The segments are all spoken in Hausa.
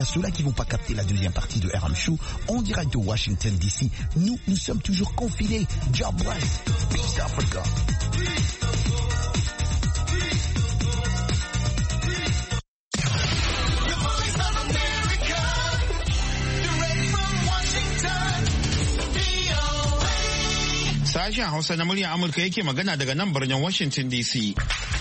Ceux-là qui vont pas capter la deuxième partie de RM Show en direct de Washington DC. Nous sommes toujours confinés. God bless. Peace Africa. Sashen Hausa na muryar Amurka yake magana daga nan birnin Washington DC.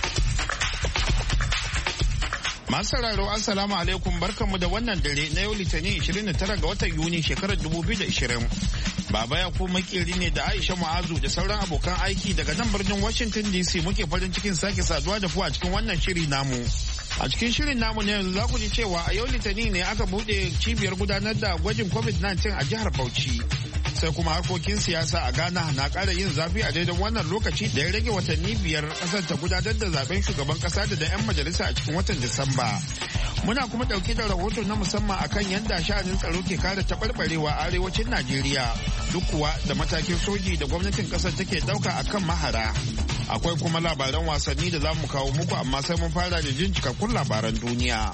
Masu sauraro assalamu alaikum barkanmu da wannan dare na yau litinin 29 ga watan Yuni shekarar 2020. Baba ya ko makeri ne da Aisha Mu'azu da sauran abokan aiki daga nan birnin Washington DC muke farin cikin sake saduwa da ku a cikin wannan shiri namu. A cikin shirin namu ne yanzu za ku ji cewa a yau litinin ne aka buɗe cibiyar gudanar da gwajin COVID-19 a jihar Bauchi. Sai kuma harkokin siyasa a Ghana na ƙara yin zafi a daidai wannan lokaci da ya rage watanni 5 ƙasar ta gudanar da zaben shugaban ƙasa da 'yan majalisa a cikin watan Disamba. Muna kuma ɗauke da rahoto na musamman akan yadda sha'anin tsaro ke kare taɓarɓarewa a arewacin Najeriya duk kuwa da matakin soji da gwamnatin ƙasar take ɗauka akan mahara. Akwai kuma labaran wasanni da za mu kawo muku amma sai mun fara da jin cikakkun labaran duniya.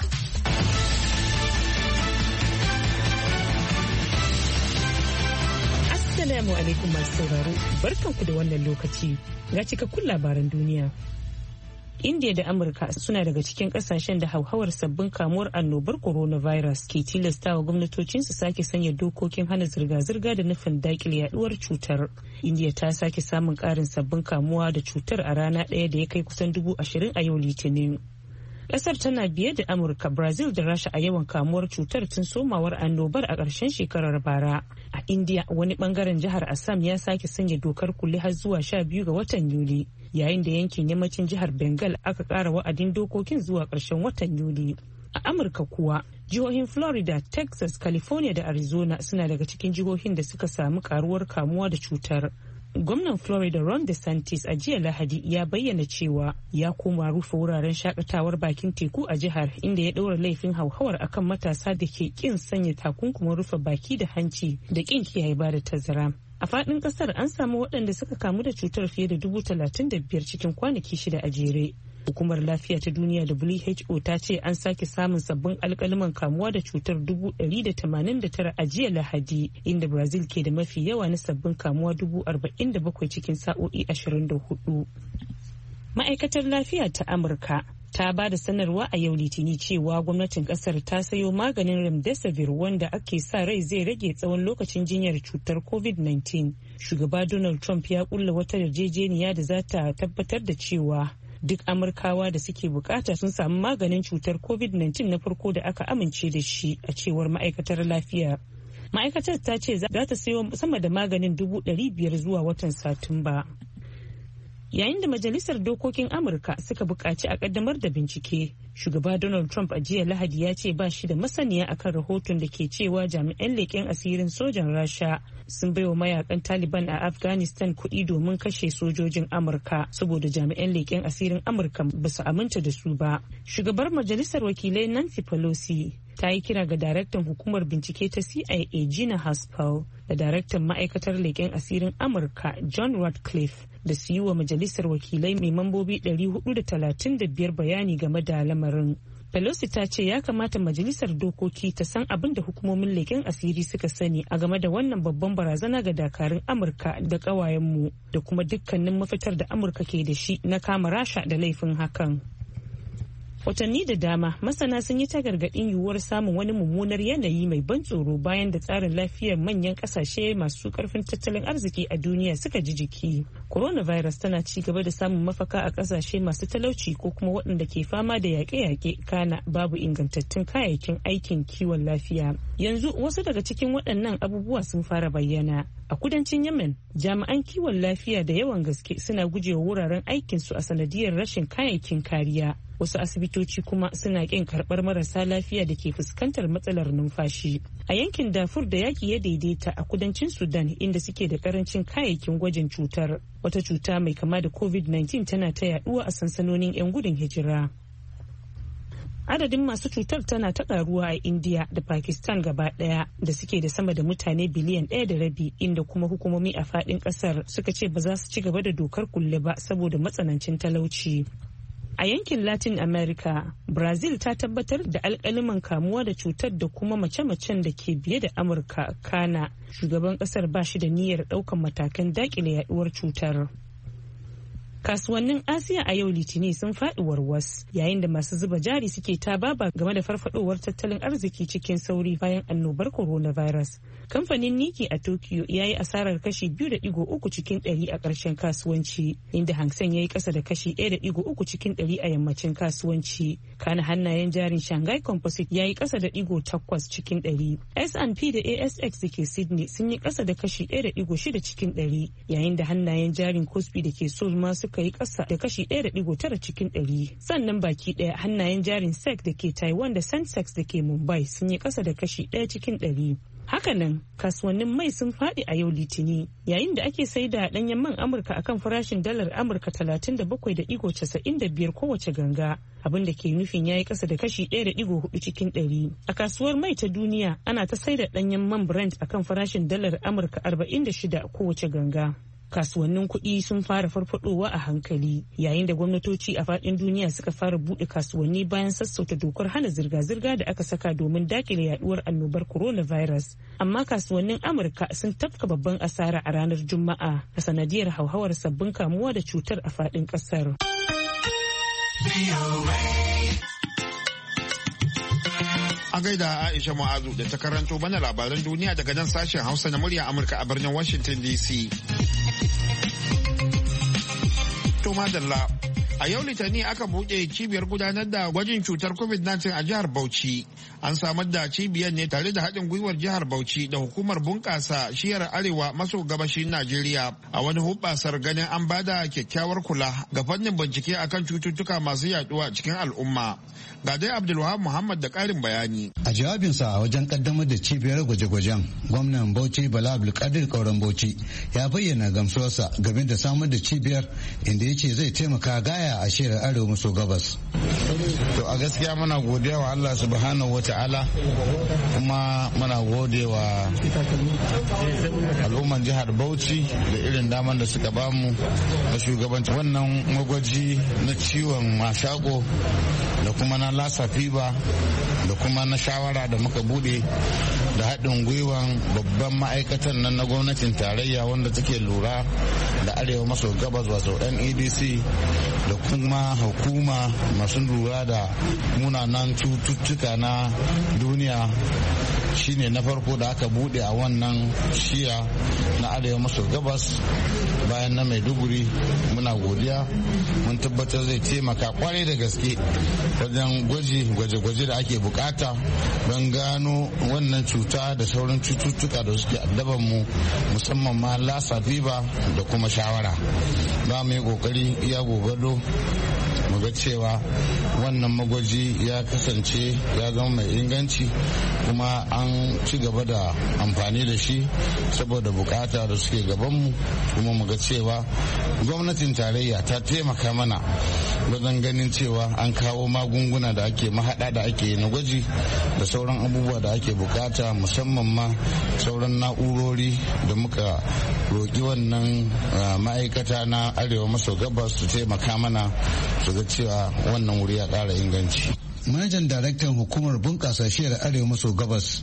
Assalamu alaikum masu sauraro, barkanku da wannan lokaci ga cikakkun labaran duniya. India da Amurka suna daga cikin kasashen da hauhawar sabbin kamuwar annobar coronavirus ke tilastawa gwamnatocin su sake sanya dokokin hana zirga-zirga da nufin dakile yaduwar cutar. India ta sake samun karin sabbin kamuwa da cutar a rana ɗaya da ya kai kusan 20,000 a yau Litinin. Kasar tana biye da Amurka, Brazil da Rasha a yawan kamuwar cutar tun somawar annobar a ƙarshen shekarar bara. A India, wani bangaren jihar Assam ya sake sanya dokar kulle har zuwa 12 ga watan Yuli, yayin da yankin yammacin jihar Bengal aka ƙara wa'adin dokokin zuwa ƙarshen watan Yuli. A Amurka kuwa, jihohin Florida, Texas, California da Arizona suna daga cikin jihohin da suka samu karuwar kamuwa da cutar. Gwamnan Florida Ron DeSantis a jiya Lahadi ya bayyana cewa ya koma rufe wuraren shakatawar bakin teku a jihar, inda ya ɗaura laifin hauhawar akan matasa da ke kin sanya takunkumin rufe baki da hanci da kin kiyaye ba da tazara. A faɗin ƙasar an samu waɗanda suka kamu da cutar fiye da 35,000 cikin kwanaki 6 a jere. Hukumar Lafiya ta Duniya WHO ta ce an sake samun sabbin alkaliman kamuwa da cutar 189 a jiya Lahadi, inda Brazil ke da mafi yawa na sabbin kamuwa 47,000 cikin sa'o'i 24. Ma'aikatar Lafiya ta Amurka ta ba da sanarwa a yau Litini cewa gwamnatin kasar ta sayo maganin Remdesivir wanda ake sa rai zai rage tsawon lokacin jinyar cutar COVID-19. Shugaba Donald Trump ya kulla wata yarjejeniya da za ta tabbatar da cewa duk Amurkawa da suke bukata sun samu maganin cutar COVID-19 na farko da aka amince da shi, a cewar ma'aikatar lafiya. Ma'aikatar ta ce za ta sayo sama da maganin 500,000 zuwa watan Satumba. Yayin da Majalisar Dokokin Amurka suka buƙaci a ƙaddamar da bincike, shugaba Donald Trump a jiya Lahadi ya ce ba shi da masaniya akan rahoton da ke cewa jami'an leƙen asirin sojan Rasha sun baiwa mayakan Taliban a Afghanistan kuɗi domin kashe sojojin Amurka saboda jami'an leƙen asirin Amurka ba su aminta da su ba. Shugabar Majalisar Wakilai Nancy Pelosi ta yi kira ga daraktan hukumar bincike ta CIA Gina Haspel da daraktan ma'aikatar leƙen asirin Amurka John Ratcliffe da su yi wa Majalisar Wakilai mai mambobi 435 bayani game da lamarin. Pelosi ta ce ya kamata Majalisar Dokoki ta san abin da hukumomin leƙen asiri suka sani a game da wannan babban barazana ga dakarun Amurka da ƙawayenmu da kuma dukkanin mafitar da Amurka ke da shi na kama Rasha da laifin hakan. Watanni da dama masana sun yi ta gargaɗin yiwuwar samun wani mummunar yanayi mai ban tsoro bayan da tsarin lafiyar manyan ƙasashe masu ƙarfin tattalin arziki a duniya suka ji jiki. Coronavirus tana ci gaba da samun mafaka a ƙasashe masu talauci ko kuma waɗanda ke fama da yaƙe-yaƙe, kana babu ingantattun kayayyakin aikin kiwon lafiya. Yanzu wasu daga cikin waɗannan abubuwa sun fara bayyana. A kudancin Yemen, jami'an kiwon lafiya da yawan gaske suna gujewa wuraren aikinsu a sanadiyar rashin kayayyakin kariya. Wasu asibitoci kuma suna ƙin karɓar marasa lafiya da ke fuskantar matsalar numfashi. A yankin Darfur da yaƙi ya daidaita a kudancin Sudan, inda suke da ƙarancin kayayyakin gwajin cutar. Wata cuta mai kama da COVID-19 tana ta yaɗuwa a sansanonin 'yan gudun hijira. Adadin masu cutar tana ta karuwa a India da Pakistan gaba daya da suke da sama da mutane biliyan 1.5, inda kuma hukumomi a fadin kasar suka ce ba za su ci gaba da dokar kulle ba saboda matsanancin talauci. A yankin Latin America, Brazil ta tabbatar da alkaliman kamuwa da cutar da kuma mace-macen da ke biye da Amurka. Kana shugaban kasar ba shi da niyyar daukan matakan dakile yaduwar cutar. Kasuwannin Asiya a yau Litinin sun faɗi warwas yayin da masu zuba jari suke ta baba game da farfadowar tattalin arziki cikin sauri bayan annobar coronavirus. Kamfanin Nikkei a Tokyo ya yi asarar kashi 2.3 cikin 100 a ƙarshen kasuwanci, inda Hang Seng ya yi ƙasa da kashi 1.3 cikin 100 a yammacin kasuwanci. Kana hannayen jarin Shanghai Composite ya yi ƙasa da 8 cikin 100. S&P da ASX da ke Sydney sun yi ƙasa da kashi 1.6 cikin 100, yayin da hannayen jarin Kospi da ke Seoul ma suka yi ƙasa da kashi 1.9 cikin 100. Sannan baki ɗaya hannayen jarin SEC da ke Taiwan da Sensex da ke Mumbai sun yi ƙasa da kashi 1 cikin 100. Hakanan kasuwannin mai sun faɗi a yau Litini yayin da ake sai da ɗanyen man Amurka akan farashin dalar Amurka 37.95 kowace ganga, abin da ke nufin yayi ƙasa da kashi 1.4 cikin 100. A kasuwar mai ta duniya ana ta sai da ɗanyen man Brent akan farashin dalar Amurka 46 kowace ganga. Kasuwannin kuɗi sun fara farfadowa a hankali yayin da gwamnatoci a faɗin duniya suka fara buɗe kasuwanni bayan sassauta dokar hana zirga-zirga da aka saka domin dakile yaduwar annobar coronavirus. Amma kasuwannin Amurka sun tafka babban asara a ranar Juma'a a sanadiyar hauhawar sabbin kamuwa da cutar a faɗin ƙasar. A gaida Aisha Mu'azu da ta karanto mana labaran duniya daga nan sashen Hausa na murya Amurka a birnin Washington DC. To madalla, a yau Litani aka buɗe cibiyar gudanar da gwajin cutar COVID-19 a jihar Bauchi. An samar da cibiyar ne tare da haɗin gwiwar jihar Bauchi da hukumar bunƙasa shiyar arewa maso gabashin Najeriya a wani hubbasar ganin an bada kyakkyawar kula ga fannin bincike akan cututtuka masu yaduwa cikin al'umma. Ga dai Abdulwahab Muhammad da ƙarin bayani. A jawabinsa a wajen kaddamar da cibiyar gwaje-gwajen, gwamnan Bauchi Bala Abdulkadir Kauran Bauchi ya bayyana gamsuwarsa game da samar da cibiyar, inda ya ce zai taimaka gaya a shiyar arewa maso gabas. To a gaskiya muna godiya wa Allah subhanahu wa ta'ala, kuma muna gode wa al'umman jihar Bauchi da irin daman da suka bamu da shugabanci wannan magwaji na ciwon mashako da kuma na lassa fever da kuma na shawara da muka bude da haɗin gwiwan babban ma'aikatan nan na gwamnatin tarayya wanda take lura da arewa maso gabas wato NEDC da kuma hukuma masu lura da munanan cututtuka na duniya shine na farko da aka bude a wannan shiya na arewa maso gabas bayan na Maiduguri. Muna godiya, mun tabbatar zai taimaka kwarai da gaske wajen gwaje-gwaje da ake bukata don gano wannan cuta da sauran cututtuka da suke addaban mu, musamman ma lassa fever da kuma shawara. Za mu yi kokari iya gogado mu ga cewa wannan magwaji ya kasance ya zama mai inganci kuma an ci gaba da amfani da shi saboda bukata da suke gabanmu, kuma mu ga cewa gwamnatin tarayya ta taimaka mana wajen ganin cewa an kawo magunguna da ake mahada da ake na gwaji da sauran abubuwa da ake bukata, musamman ma sauran na'urori da muka roƙi wannan ma'aikata na arewa maso gabas su taimaka mana su ga cewa wannan wuri ya ƙara inganci. Manajan daraktan hukumar bunƙasa shiyar arewa maso gabas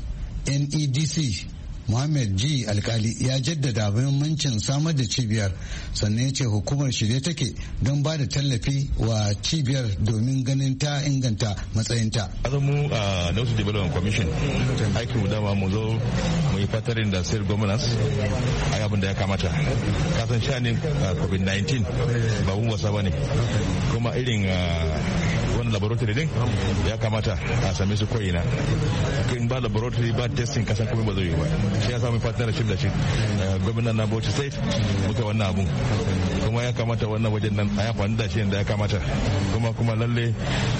NEDC Muhammad G. Alkali ya jaddada muhimmancin samar da cibiyar, sannan ya ce hukumar shirye take don ba da tallafi wa cibiyar domin ganin ta inganta matsayinta. mu a North Development Commission aikin mu dama mu zo mu yi fatarin da state governance a abin da ya kamata. Kasan shanin COVID-19 ba mun wasa bane, kuma irin wani laboratory din ya kamata a same su koyina. In ba laboratory ba testing kasan kuma ba zai yi ba. Shi ya samu partnership da shi gwamnan na Bauchi State muka wannan abun, kuma ya kamata wannan wajen nan a yi amfani da shi yadda ya kamata, kuma lalle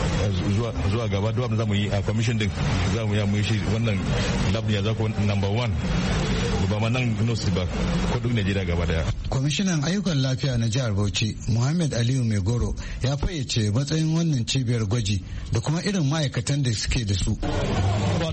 zuwa gaba duk abin za mu yi a commission din za mu yi shi wannan lab ya zako number 1 ba ma nan nosi ba ko duk Najeriya gaba daya. Kwamishinan ayyukan lafiya na jihar Bauchi Muhammad Aliyu Megoro ya fayyace matsayin wannan cibiyar gwaji da kuma irin ma'aikatan da suke da su. About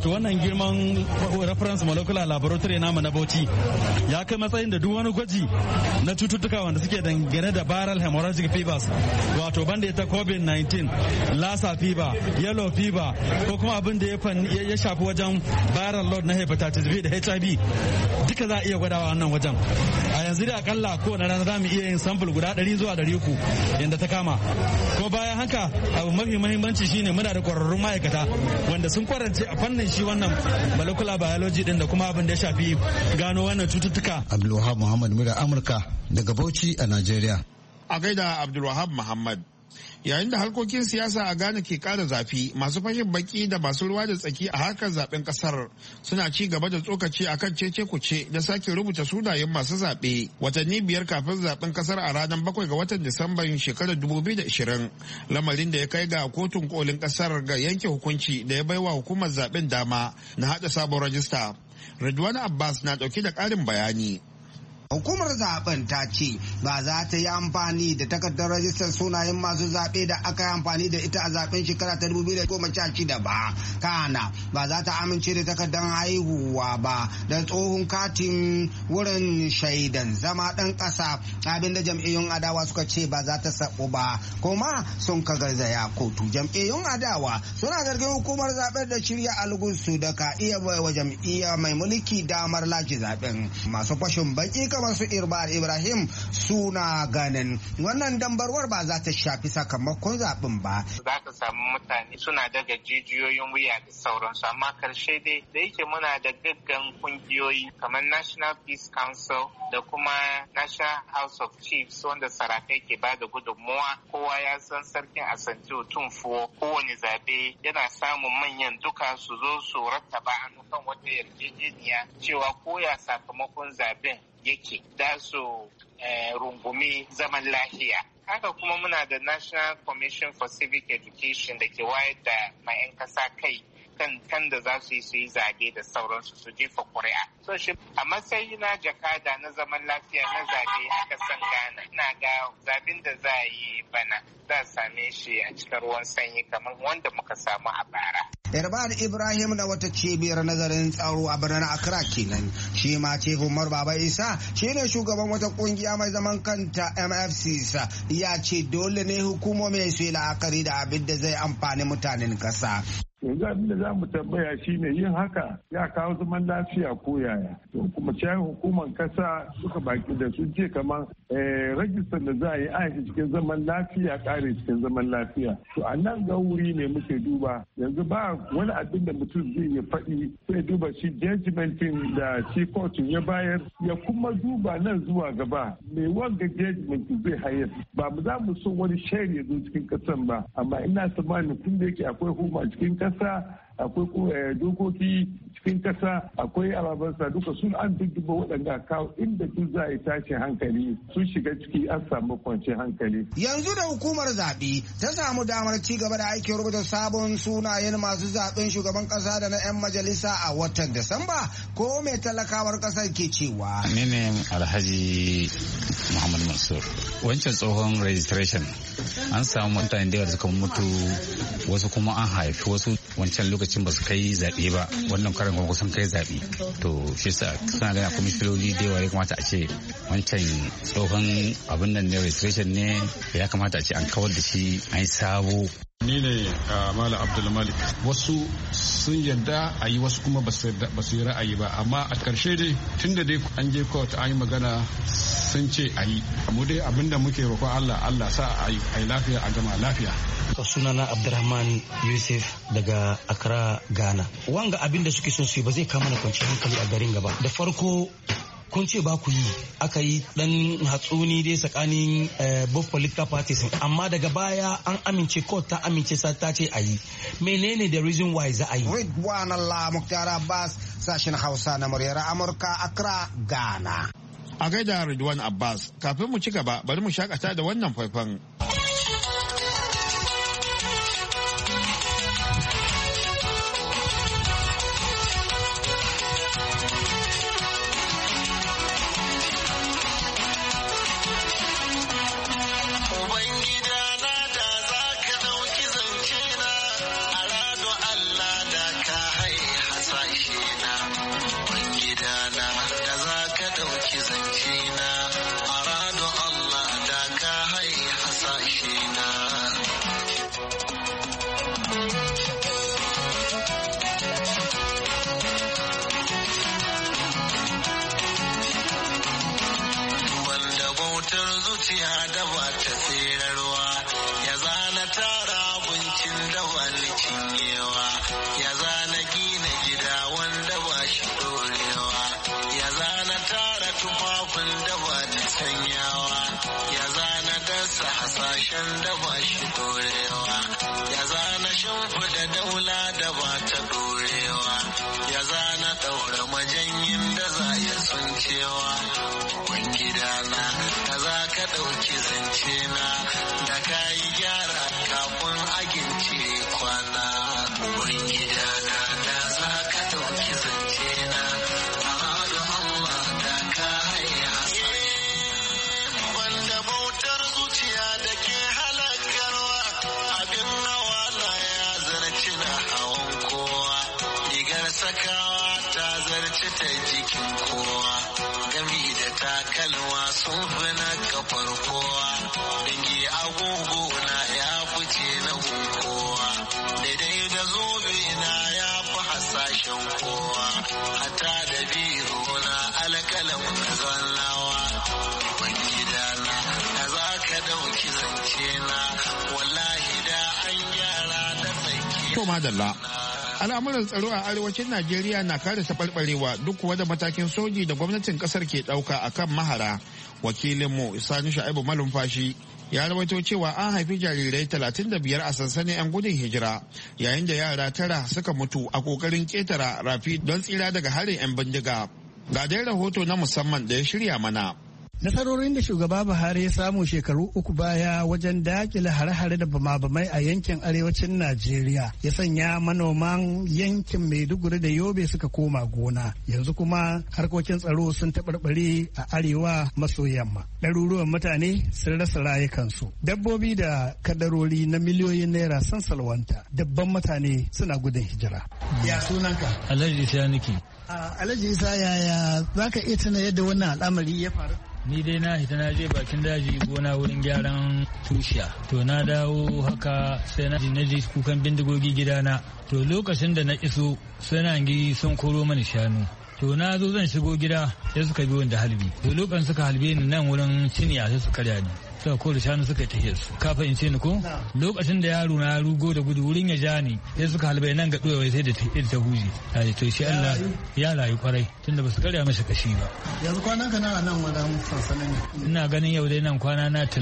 wato wannan girman reference molecular laboratory namu na Bauchi ya kai matsayin da duk wani gwaji na cututtuka wanda suke dangane da viral hemorrhagic fevers wato banda ta COVID-19, Lassa fever, yellow fever ko kuma abin da ya shafi wajen viral load na hepatitis B da HIV duka za a iya gwadawa wannan wajen. A yanzu da akalla kowane rana za mu iya yin sample guda 100 zuwa 300 yadda ta kama. Ko bayan haka abu mafi mahimmanci shine muna da kwararrun ma'aikata wanda sun kwarance a fannin shi wannan molecular biology din da kuma abin da ya shafi gano wannan cututtuka. Abdulwahab Muhammad Mura Amurka daga Bauchi a Najeriya. A gaida Abdulwahab Muhammad. Yayin da harkokin siyasa a Ghana ke kara zafi, masu fashin baki da masu ruwa da tsaki a harkar zaben kasar suna ci gaba da tsokaci akan cece kuce da sake rubuta sunayen masu zaɓe watanni 5 kafin zaben kasar a ranar 7 ga watan Disamban shekarar 2020, lamarin da ya kai ga kotun kolin kasar ga yanke hukunci da ya baiwa hukumar zaben dama na hada sabon rajista. Ridwan Abbas na dauke da ƙarin bayani. Hukumar zaben ta ce ba za ta yi amfani da takardar rajistar sunayen masu zaɓe da aka yi amfani da ita a zaben shekara ta 2016 ba. Kana ba za ta amince da takardar haihuwa ba da tsohon katin wurin shaidan zama ɗan ƙasa, abin da jam'iyyun adawa suka ce ba za ta saɓo ba, kuma sun ka garzaya kotu. Jam'iyyun adawa suna zargin hukumar zaben da shirya algusu da ka iya baiwa jam'iyya mai mulki damar lashe zaben. Masu fashin baki masu Irbar Ibrahim suna ganin wannan dambarwar ba za ta shafi sakamakon zaɓen ba. Za ka samu mutane suna daga jijiyoyin wuya da sauransu, amma karshe dai da yake muna da gaggan kungiyoyi kamar National Peace Council da kuma National House of Chiefs wanda sarakai ke ba da gudunmuwa. Kowa ya san sarkin Asante Otunfuo kowane zabe yana samun manyan duka su zo su rattaba hannu kan wata yarjejeniya cewa koya sakamakon zaben yake da su rungumi zaman lafiya. Haka kuma muna da National Commission for Civic Education da ke wayar da ma'yan kasa kai kan da za su yi zabe da sauransu su jefa kuri'a. So shi a matsayi na jakada na zaman lafiya na zabe a kasan Ghana, ina ga zabin da za a yi bana za a same shi a cikin ruwan sanyi kamar wanda muka samu a bara. Irbad Ibrahim na wata cibiyar nazarin tsaro a birnin Accra kenan. Shi ma Chief Umar Baba Isa shine shugaban wata kungiya mai zaman kanta MFC ya ce dole ne hukumomi su yi la'akari da abin da zai amfani mutanen kasa. Yanzu abin da za mu tambaya shine yin haka ya kawo zaman lafiya ko yaya. To kuma cewa hukumar kasa suka baki da sun ce kamar rajistar da za a yi aiki cikin zaman lafiya kare cikin zaman lafiya. To a nan ga wuri ne muke duba yanzu ba wani abin da mutum zai ya faɗi sai duba shi judgmentin da shi kotun ya bayar ya kuma duba nan zuwa gaba mai wanga judgment zai hayar. Ba mu za mu so wani shari ya zo cikin kasan ba, amma ina tsammanin tun da yake akwai hukuma cikin kasa, akwai dokoki cikin kasa, akwai alabansa duka sun an dudduba waɗanda kawo inda duk za a yi tashin hankali sun shiga ciki an samu kwanciyar hankali. Yanzu da hukumar zaɓe ta samu damar ci gaba da aikin rubuta sabon sunayen masu zaɓen shugaban ƙasa da na 'yan majalisa a watan Disamba, ko mai talakawar ƙasar ke cewa. Ni ne Alhaji Muhammad Mansur. Wancan tsohon registration an samu mutane da suka mutu, wasu kuma an haifi wasu wancan lokacin ba su kai zaɓe ba, wannan karin kuma kusan kai zaɓe. To shi sa suna gana kwamishinoli da yawa ya kamata a ce wancan tsohon abin nan ne registration ne ya kamata a ce an kawar da shi an yi sabo. Ni ne Malam Abdul Malik. Wasu sun yarda a yi, wasu kuma ba su yi ra'ayi ba, amma a ƙarshe dai tun da dai an je court an yi magana sun ce a yi. Mu dai abinda muke roƙon Allah sa a yi lafiya a gama lafiya. Sunana Abdurrahman Yusuf daga Accra, Ghana. Wanga abin da suke son su yi ba zai kama na kwanciyar hankali a garin gaba. Da farko kun ce ba ku yi, aka yi dan hatsuni dai tsakanin both political parties, amma daga baya an amince, court ta amince ta ce a yi. Menene the reason why za a yi? Ridwan Allah Mukhtar Abbas, sashen Hausa na muryar Amurka, Accra, Ghana. A gaida Ridwan Abbas, kafin mu ci gaba bari mu shakata da wannan faifan. Allah da ka haiha ƙarshen da ba shi dorewa, ya zana shimfiɗa daula da ba ta dorewa, ya zana ɗaura majanyin da za ya suncewa. Ubangidana ka za ka ɗauki zance na da ka yi gyara kafin agince kwana. Ubangidana da za ka ɗauki zance na sakawa ta zarce ta jikin kowa, gami da takalma sun fi na kafar kowa, dangi agogo na ya fice na kowa, daidai da zobe na ya fi hasashen kowa, hata da biro na alƙalam na zannawa. Ubangidana da za ka ɗauki zance na, wallahi da an gyara da tsaki. Al'amuran tsaro a arewacin Najeriya na kare taɓarɓarewa duk kuwa da matakin soji da gwamnatin ƙasar ke ɗauka a kan mahara. Wakilinmu Sani Sha'ibu Malumfashi ya rawaito cewa an haifi jarirai 35 a sansanin 'yan gudun hijira, yayin da yara 9 suka mutu a ƙoƙarin ƙetara rafi don tsira daga harin 'yan bindiga. Ga dai rahoto na musamman da ya shirya mana. Nasarorin da shugaba Buhari ya samu shekaru 3 baya wajen dakile hare-hare da bama-bamai a yankin arewacin Najeriya ya sanya manoman yankin Maiduguri da Yobe suka koma gona. Yanzu kuma harkokin tsaro sun taɓarɓare a arewa maso yamma. Ɗaruruwan mutane sun rasa rayukansu. Dabbobi da kadarori na miliyoyin naira sun salwanta. Dabban mutane suna gudun hijira. Ya sunanka? Alhaji Isa nake. Alhaji Isa, yaya za ka iya tuna yadda wannan al'amari ya faru? Ni dai na hita na je bakin daji gona wurin gyaran tushiya. To na dawo haka sai na ji kukan bindigogi gidana. To lokacin da na iso sai na sun koro mani shanu. To na zo zan shigo gida sai suka bi wanda halbi. To lokacin suka halbe ni nan wurin cinya sai su karya ni. Suka kore shanu suka tafiya su. Ka fahimce ni ko? Lokacin da yaro na rugo da gudu wurin ya ja ni sai suka halbe nan ga doyewa sai da ta huje. Ai to shi Allah ya rayu kwarai tunda basu karya masa kashi ba. Yanzu kwanan ka nawa nan wadan sansanin? Ina ganin yau dai nan kwana na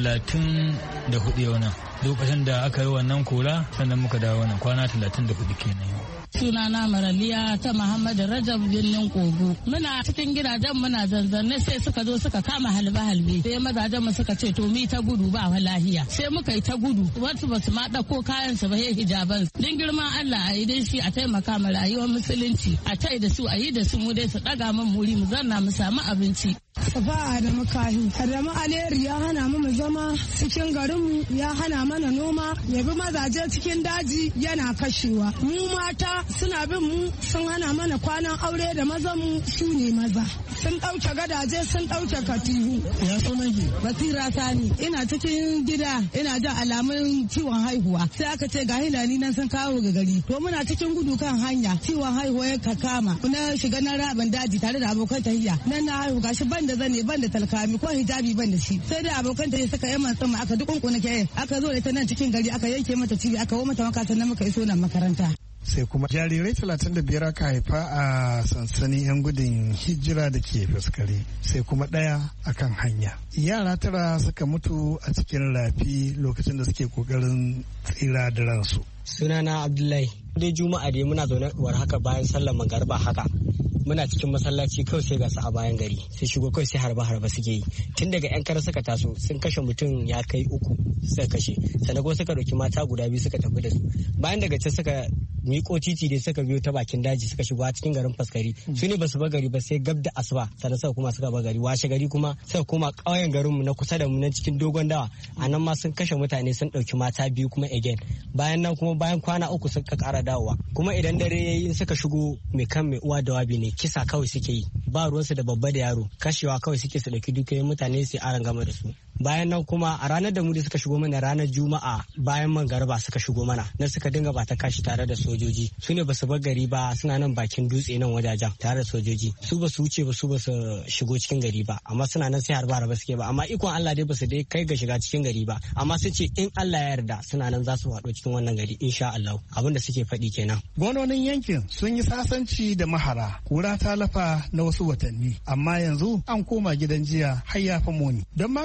34 yau nan. Lokacin da aka yi wannan kora sannan muka dawo nan kwana 34 kenan yau. Sunana Maraliya ta Muhammadu Rajab Birnin Kogo. Muna cikin gidajen muna zanzanne sai suka zo suka kama halbe-halbe. Sai mazajen mu suka ce to mi ta gudu ba lahiya. Sai muka yi ta gudu. Wasu basu ma ɗauko kayan su ba sai hijaban. Din girman Allah a yi dai shi a taimaka ma rayuwar musulunci. A tai da su a yi da su mu dai su ɗaga min muri mu zanna mu samu abinci. Safa da makahi. Adamu Aleri ya hana mu zama cikin garinmu, ya hana mana noma, ya bi mazaje cikin daji yana kashewa. Mu mata suna bin mu sun hana mana kwanan aure da mazanmu su ne maza. Sun ɗauke gadaje sun ɗauke katihu. Ya sunan ki? Basira Sani. Ina cikin gida ina jin alamun ciwon haihuwa. Sai aka ce ga hilali nan sun kawo ga gari. To muna cikin gudu kan hanya ciwon haihuwa ya kama. Na shiga na rabin daji tare da abokan tahiya. Nan na haihu gashi ban da zane ban da talkami ko hijabi ban da shi. Sai da abokan tahiya suka yi man aka duk kunkuna ke aka zo da ta nan cikin gari aka yanke mata cibi aka wo mata maka sannan muka iso nan makaranta. Sai kuma jarirai 35 aka haifa a sansanin 'yan gudun hijira da ke faskare, sai kuma ɗaya akan hanya. Yara 9 suka mutu a cikin rafi lokacin da suke kokarin tsira da ransu. Sunana Abdullahi. Dai Juma'a dai muna zaune war haka bayan sallar magariba haka. Muna cikin masallaci kawai sai ga su a bayan gari sai shigo kawai sai harba suke yi tun daga yan kara suka taso sun kashe mutum ya kai 3 suka kashe sannan kuma suka ɗauki mata guda 2 suka tafi da su bayan daga can suka miko titi dai suka biyo ta bakin daji suka shigo a cikin garin faskari su ne basu bar gari ba sai gab da asuba sannan suka kuma suka bar gari washe gari kuma suka koma ƙauyen garin mu na kusa da mu na cikin dogon dawa a nan ma sun kashe mutane sun ɗauki mata 2 kuma again bayan nan kuma bayan kwana 3 suka ƙara dawowa kuma idan dare yayi suka shigo mai kan mai uwa da wabi ne kisa kawai suke yi ba ruwansu da babba da yaro kashewa kawai suke su ɗauki dukiyoyin mutane su aran gama da su bayan nan kuma a ranar da mu suka shigo mana ranar juma'a bayan mangarba suka shigo mana na suka dinga ba ta kashi tare da sojoji su ne basu bar gari ba suna nan bakin dutse nan wajajen tare da sojoji su basu wuce ba su basu shigo cikin gari ba amma suna nan sai harba ba suke ba amma ikon Allah dai basu dai kai ga shiga cikin gari ba amma sun ce in Allah ya yarda suna nan za su haɗo cikin wannan gari insha Allah abin da suke faɗi kenan. Gwamnonin yankin sun yi sasanci da mahara kura ta lafa na wasu watanni amma yanzu an koma gidan jiya har ya fa muni don magance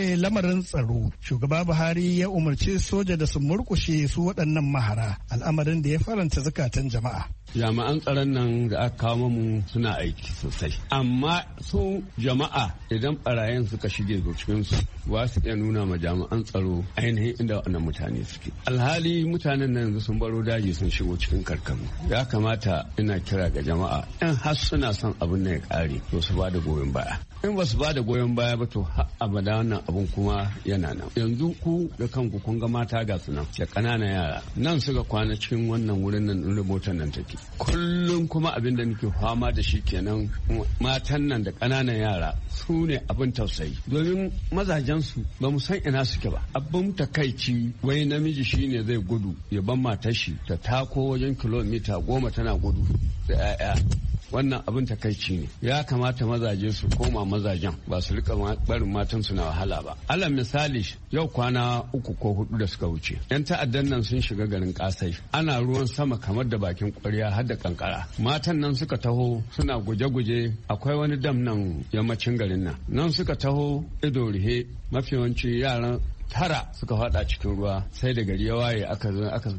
ne lamarin tsaro, shugaba Buhari ya umarci soja da su murkushe su waɗannan mahara, al'amarin da ya faranta zukatan jama'a. Jami'an tsaron nan da aka kawo mu suna aiki sosai, amma su jama'a idan barayin suka shige cikinsu ba su iya nuna ma jami'an tsaro ainihin inda wannan mutane suke. Alhali mutanen nan yanzu sun baro daji sun shigo cikin karkaru. Ya kamata ina kira ga jama'a in har suna son abin nan ya kare to su ba da goyon baya. In ba su ba da goyon baya ba to abada wannan abun kuma yana nan. Yanzu ku da kanku kun ga mata ga su nan da ƙananan yara nan suka kwana cikin wannan wurin nan ɗin motar nan take. Kullum kuma abin da nake fama da shi kenan, matan nan da ƙananan yara su ne abin tausayi domin mazajensu ba mu san ina suke ba. Abin takaici wai namiji shine zai gudu ya ban matar shi ta tako wajen kilomita 10 tana gudu da 'ya'ya. Wannan abin takaici ne. Ya kamata mazaje su koma mazajen ba su rika barin matan su na wahala ba. Alal misali yau kwana 3 ko 4 da suka wuce 'yan ta'addan nan sun shiga garin Kasai, ana ruwan sama kamar da bakin ƙwarya har da kankara. Matan nan suka taho suna guje-guje, akwai wani dam nan yammacin garin nan suka taho ido rihe, mafi yawanci yaran 9 suka fada cikin ruwa. Sai da gari ya waye aka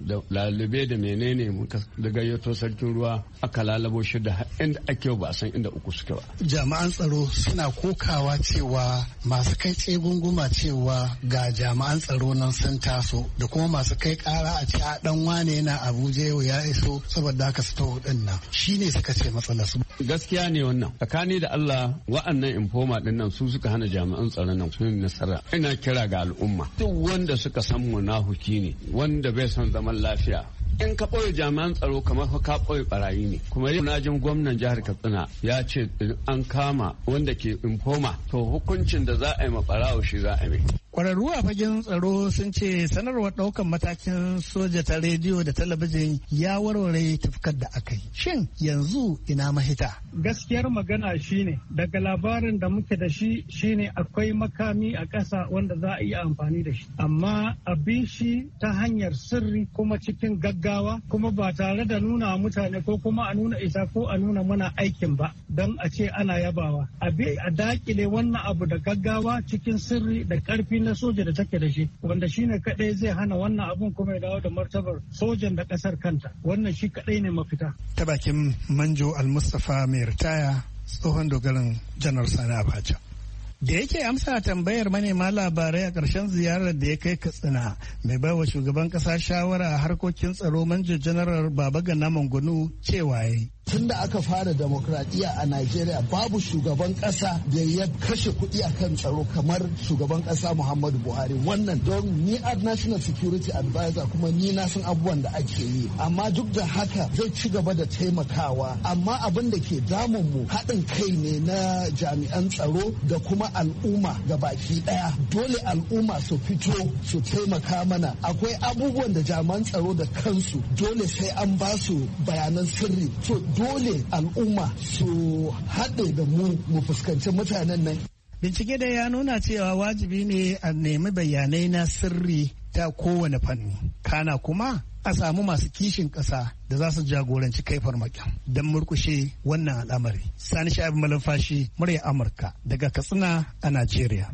lalube da menene muka da gayyato sarkin ruwa aka lalabo shi da inda ake ba san inda 3 suke ba. Jami'an tsaro suna kokawa cewa masu kai tsegunguma cewa ga jami'an tsaro nan sun taso da kuma masu kai kara a ce a dan wane yana Abuja yau ya iso saboda haka su taho din nan shine suka ce matsalar su. Gaskiya ne wannan. Tsakani da Allah wa'annan informa din nan su suka hana jami'an tsaron nan su nasara. Ina kira ga al'umma duk wanda suka san munafuki ne, wanda bai son zaman lafiya, in ka ɓoye jami'an tsaro kamar ka ɓoye barayi ne. Kuma yau na jin gwamnan jihar Katsina ya ce an kama wanda ke informa to hukuncin da za a yi ma ɓarawo shi za a yi. Kwararru a fagen tsaro sun ce sanarwar ɗaukan matakin soja ta rediyo da talabijin ya warware tafkar da aka yi. Shin yanzu ina mahita? Gaskiyar magana shine daga labarin da muke da shi shine akwai makami a ƙasa wanda za a iya amfani da shi. Amma abin shi ta hanyar sirri kuma cikin gaggawa kuma ba tare da nuna mutane ko kuma a nuna isa ko a nuna mana aikin ba don a ce ana yabawa. A dakile wannan abu da gaggawa cikin sirri da ƙarfi na soja da take da shi wanda shine kadai zai hana wannan abun kuma ya dawo da martabar sojan da kasar kanta. Wannan shi kadai ne mafita. Ta bakin Manjo Al-Mustapha mai ritaya tsohon dogaran Janar Sani Abacha. Da yake amsa tambayar manema labarai a ƙarshen ziyarar da ya kai Katsina, mai baiwa shugaban ƙasa shawara a harkokin tsaro Manjo Janaral Babagana Mangunu cewa yayi. Tun da aka fara demokradiyya a Najeriya babu shugaban kasa da ya kashe kuɗi akan tsaro kamar shugaban kasa Muhammadu Buhari. Wannan don ni a National Security Advisor kuma ni na san abubuwan da ake yi. Amma duk da haka zai ci gaba da taimakawa. Amma abin da ke damun mu haɗin kai ne na jami'an tsaro da kuma al'umma ga baki ɗaya. Dole al'umma su fito su taimaka mana. Akwai abubuwan da jami'an tsaro da kansu dole sai an ba su bayanan sirri. Dole al'umma su haɗe da mu fuskanci mutanen nan. Bincike da ya nuna cewa wajibi ne a nemi bayanai na sirri ta kowane fanni. Kana kuma a samu masu kishin ƙasa da za su jagoranci kai farmakin don murkushe wannan al'amari. Sani Sha'ib Malumfashi, murya Amurka daga Katsina a Najeriya.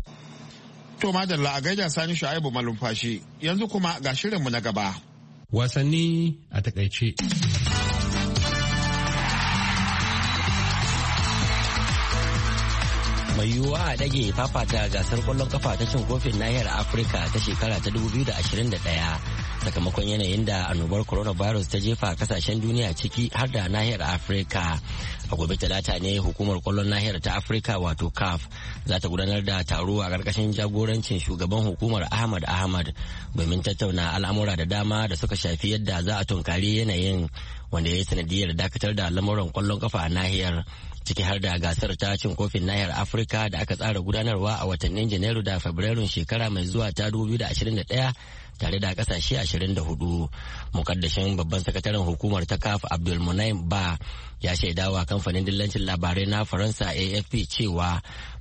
To madalla a gaida Sani Sha'ib Malumfashi, yanzu kuma ga shirinmu na gaba. Wasanni a takaice. mai yiwuwa a ɗage fafata gasar kwallon kafa ta cin kofin nahiyar afirka ta shekara ta 2021 sakamakon yanayin da annobar coronavirus ta jefa kasashen duniya ciki har da nahiyar afirka. A gobe talata ne hukumar kwallon nahiyar ta afirka wato caf za ta gudanar da taro a ƙarƙashin jagorancin shugaban hukumar ahmad domin tattauna al'amura da dama da suka shafi yadda za a tunkari yanayin wanda ya yi sanadiyar dakatar da lamuran kwallon kafa a nahiyar, ciki har da gasar ta cin kofin nahiyar afirka da aka tsara gudanarwa a watannin janairu da fabrairun shekara mai zuwa ta 2021 tare da kasashe 24. Mukaddashin babban sakataren hukumar ta CAF Abdulmunaim Ba ya shaidawa kamfanin dillancin labarai na Faransa AFP cewa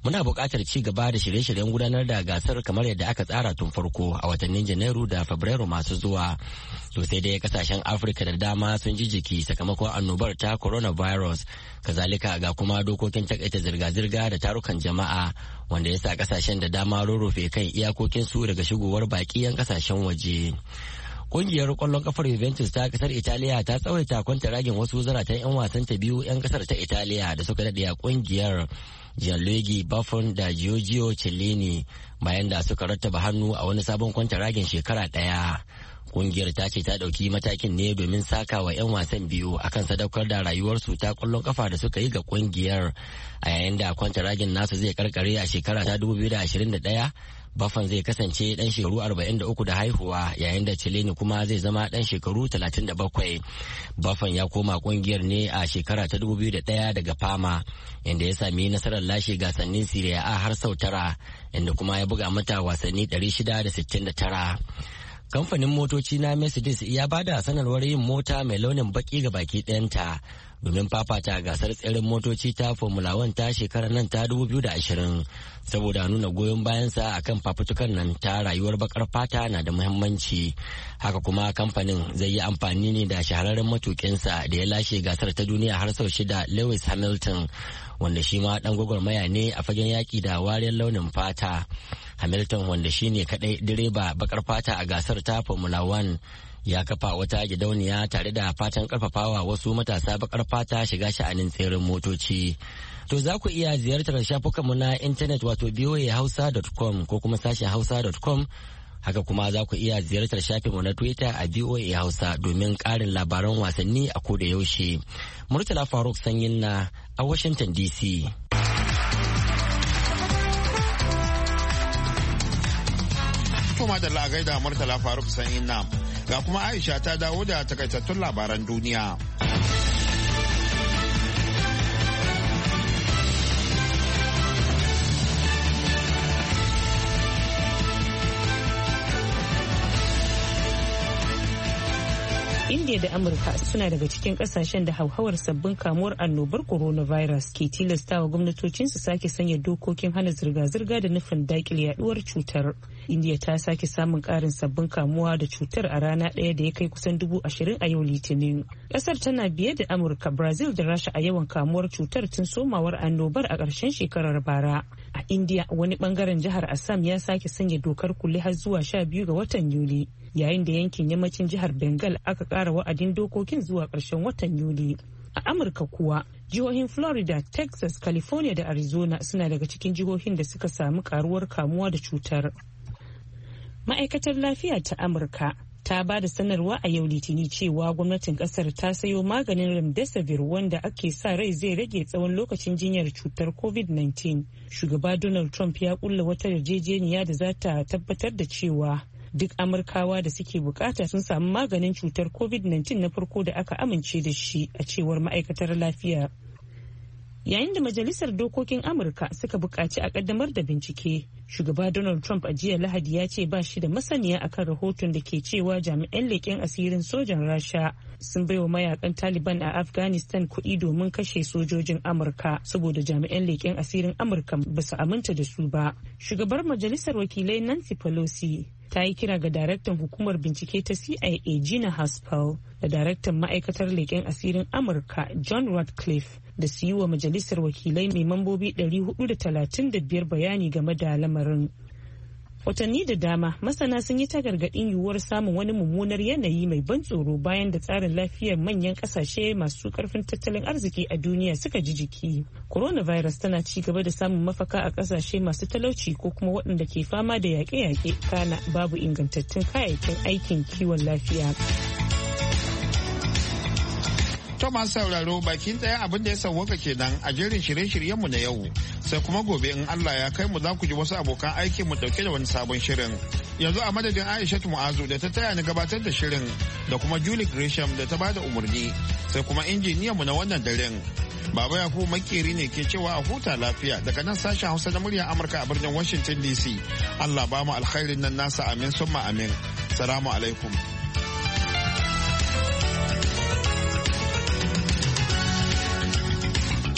muna buƙatar ci gaba da shirye-shiryen gudanar da gasar kamar yadda aka tsara tun farko a watannin Janairu da Fabrairu masu zuwa. To sai dai kasashen Afirka da dama sun ji jiki sakamakon annobar ta coronavirus, kazalika ga kuma dokokin takaita zirga-zirga da tarukan jama'a wanda ya sa kasashen da dama rurrufe kan iyakokinsu daga shigowar baƙi 'yan kasashen waje. Kungiyar kwallon kafar Juventus ta kasar Italiya ta tsawaita kwantaragin wasu zaratan 'yan wasan ta biyu 'yan kasar ta Italiya da suka daɗe a kungiyar, Gianluigi Buffon da Giorgio Chiellini, bayan da suka rattaba hannu a wani sabon kwantaragin shekara ɗaya. Kungiyar ta ce ta ɗauki matakin ne domin saka wa 'yan wasan biyu akan sadaukar da rayuwarsu ta kwallon kafa da suka yi ga kungiyar, a yayin da kwantaragin nasu zai karkare a shekara ta 2021. Buffon zai kasance dan shekaru 43 da haihuwa, yayin da Chiellini kuma zai zama dan shekaru 37. Buffon ya koma kungiyar ne a shekara ta 2001 daga Parma, inda ya sami nasarar lashe gasannin Serie A har sau 9, inda kuma ya buga mata wasanni 669. Kamfanin motoci na Mercedes ya bada sanarwar yin mota mai launin baki ga baki ɗayanta domin fafata gasar tseren motoci ta Formula 1 ta shekarar nan ta 2020, saboda nuna goyon bayansa akan fafutukan nan ta rayuwar bakar fata na da muhimmanci. Haka kuma kamfanin zai yi amfani ne da shahararren matukinsa da ya lashe gasar ta duniya har sau 6, Lewis Hamilton, wanda shi ma dan gwagwarmaya ne a fagen yaki da wariyar launin fata. Hamilton, wanda shi ne kadai direba bakar fata a gasar ta Formula 1, ya kafa wata gidauniya tare da fatan karfafawa wasu matasa bakar fata shiga sha'anin tseren motoci. To za ku iya ziyartar shafukanmu na intanet wato voahausa.com ko kuma sashen hausa.com. Haka kuma za ku iya ziyartar shafinmu na Twitter a VOA Hausa domin ƙarin labaran wasanni a koda yaushe. Murtala Faruk Sanyin na a Washington DC. Kuma da lagai da Murtala Faruk Sanyin na. Ga kuma Aisha ta dawo da takaitattun labaran duniya. India da Amurka suna daga cikin kasashen da hauhawar sabbin kamuwar annobar coronavirus ke tilastawa gwamnatocin su sake sanya dokokin hana zirga-zirga da nufin dakile yaduwar cutar. India ta sake samun karin sabbin kamuwa da cutar a rana ɗaya da ya kai kusan 20,000 a yau Litinin. Kasar tana biye da Amurka, Brazil da Rasha a yawan kamuwar cutar tun somawar annobar a ƙarshen shekarar bara. A India, wani bangaren jihar Assam ya sake sanya dokar kulle har zuwa 12 ga watan Yuli, yayin da yankin yammacin jihar Bengal aka ƙara wa'adin dokokin zuwa ƙarshen watan Yuli. A Amurka kuwa, jihohin Florida, Texas, California da Arizona suna daga cikin jihohin da suka samu karuwar kamuwa da cutar. Ma'aikatar lafiya ta Amurka ta ba da sanarwa a yau Litini cewa gwamnatin kasar ta sayo maganin Remdesivir wanda ake sa rai zai rage tsawon lokacin jinyar cutar COVID-19. Shugaba Donald Trump ya kulla wata yarjejeniya da za ta tabbatar da cewa duk Amurkawa da suke bukata sun samu maganin cutar COVID-19 na farko da aka amince da shi, a cewar ma'aikatar lafiya. Yayin da Majalisar Dokokin Amurka suka buƙaci a ƙaddamar da bincike, shugaba Donald Trump a jiya Lahadi ya ce ba shi da masaniya akan rahoton da ke cewa jami'an leƙen asirin sojan Rasha sun baiwa mayakan Taliban a Afghanistan kuɗi domin kashe sojojin Amurka saboda jami'an leƙen asirin Amurka ba su aminta da su ba. Shugabar Majalisar Wakilai Nancy Pelosi ta yi kira ga daraktan hukumar bincike ta CIA Gina Haspel da daraktan ma'aikatar leƙen asirin Amurka John Ratcliffe da su yi wa majalisar wakilai mai mambobi 435 bayani game da lamarin. Watanni da dama masana sun yi ta gargaɗin yiwuwar samun wani mummunar yanayi mai ban tsoro bayan da tsarin lafiyar manyan ƙasashe masu ƙarfin tattalin arziki a duniya suka ji jiki. Coronavirus tana ci gaba da samun mafaka a ƙasashe masu talauci ko kuma waɗanda ke fama da yaƙe-yaƙe, kana babu ingantattun kayayyakin aikin kiwon lafiya. To masu sauraro bakin ɗaya abin da ya sauwaka kenan a jerin shirye-shiryenmu na yau. Sai kuma gobe in Allah ya kai mu za ku ji wasu abokan aikin mu dauke da wani sabon shirin. Yanzu a madadin Aishatu Mu'azu da ta taya ni gabatar da shirin da kuma Julie Gresham da ta bada umarni, sai kuma injiniyanmu na wannan daren. Baba Yakubu Makeri ne ke cewa a huta lafiya daga nan sashen Hausa na muryar Amurka a birnin Washington DC. Allah ba mu alkhairin nan nasa, amin summa amin. Salamu alaikum.